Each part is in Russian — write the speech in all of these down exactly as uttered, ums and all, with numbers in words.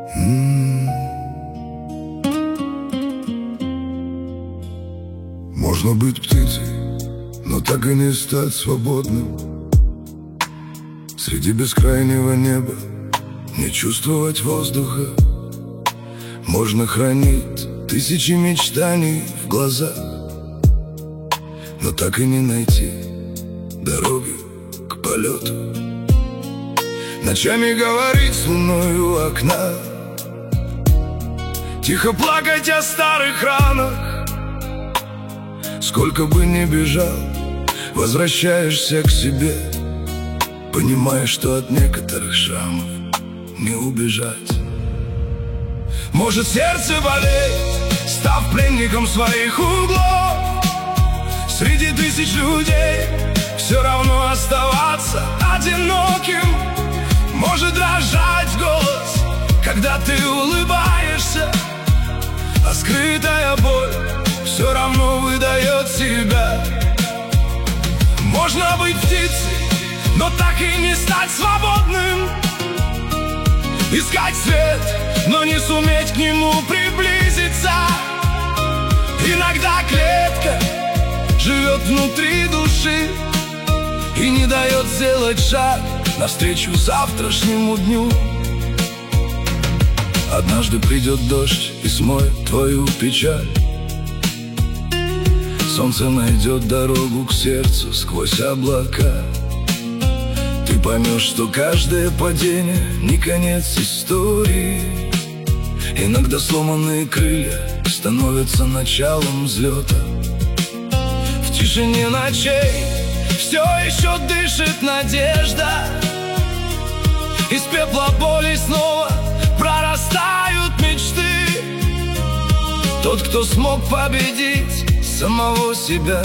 М-м. Можно быть птицей, но так и не стать свободным. Среди бескрайнего неба не чувствовать воздуха. Можно хранить тысячи мечтаний в глазах, но так и не найти дороги к полету. Ночами говорить с луной у окна, тихо плакать о старых ранах. Сколько бы ни бежал, возвращаешься к себе, понимая, что от некоторых шрамов не убежать. Может сердце болеть, став пленником своих углов. Среди тысяч людей все равно оставаться одиноким. Может дрожать голос, когда ты улыбаешься, а скрытая боль все равно выдает себя. Можно быть птицей, но так и не стать свободным. Искать свет, но не суметь к нему приблизиться. Иногда клетка живет внутри души и не дает сделать шаг навстречу завтрашнему дню. Однажды придет дождь и смоет твою печаль. Солнце найдет дорогу к сердцу сквозь облака. Ты поймешь, что каждое падение не конец истории. Иногда сломанные крылья становятся началом взлета. В тишине ночей все еще дышит надежда. Из пепла боли снова прорастают мечты. Тот, кто смог победить самого себя,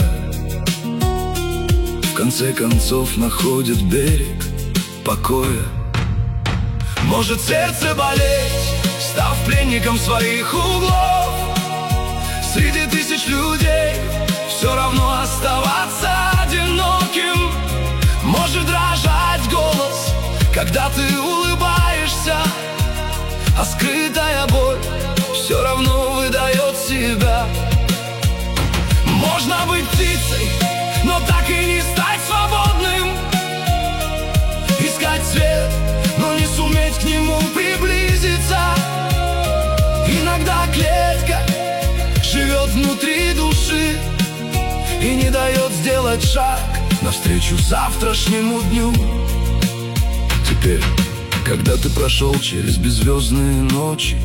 в конце концов находит берег покоя. Может сердце болеть, став пленником своих углов. Среди тысяч людей все равно оставаться одиноким. Может дрожать голос, когда ты улыбаешься, а скрытая боль все равно выдает себя. Можно быть птицей, но так и не стать свободным. Искать свет, но не суметь к нему приблизиться. Иногда клетка живет внутри души и не дает сделать шаг навстречу завтрашнему дню. Теперь, когда ты прошел через беззвездные ночи,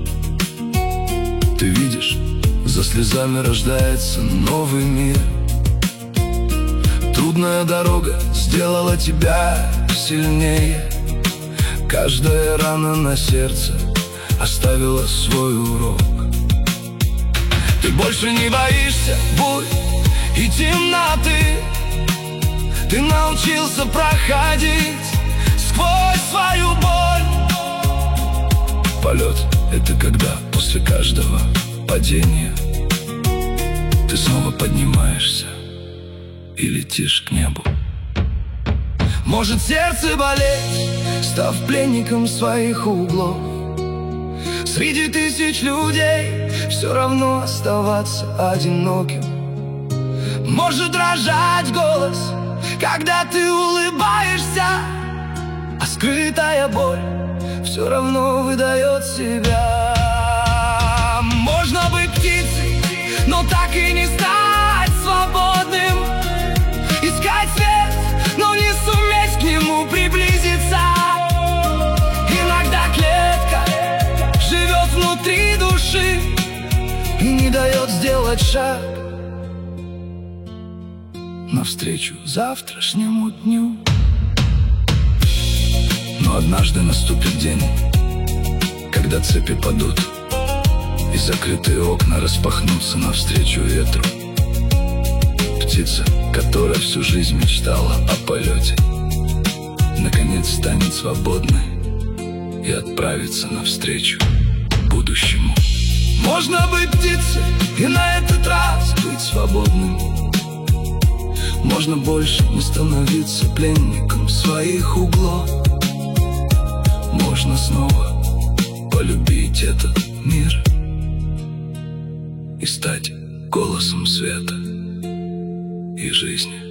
ты видишь, за слезами рождается новый мир. Трудная дорога сделала тебя сильнее. Каждая рана на сердце оставила свой урок. Ты больше не боишься бурь и темноты. Ты научился проходить сквозь свою боль. Полет — это когда после каждого падения ты снова поднимаешься и летишь к небу. Может сердце болеть, став пленником своих углов. Среди тысяч людей все равно оставаться одиноким. Может дрожать голос, когда ты улыбаешься, а скрытая боль все равно выдает себя. Можно быть птицей, но так и не стать свободным. Искать свет, но не суметь к нему приблизиться. Иногда клетка живет внутри души и не дает сделать шаг навстречу завтрашнему дню. Но однажды наступит день, когда цепи падут и закрытые окна распахнутся навстречу ветру. Птица, которая всю жизнь мечтала о полете, наконец станет свободной и отправится навстречу будущему. Можно быть птицей и на этот раз быть свободным. Можно больше не становиться пленником своих углов. Можно снова полюбить этот мир и стать голосом света и жизни.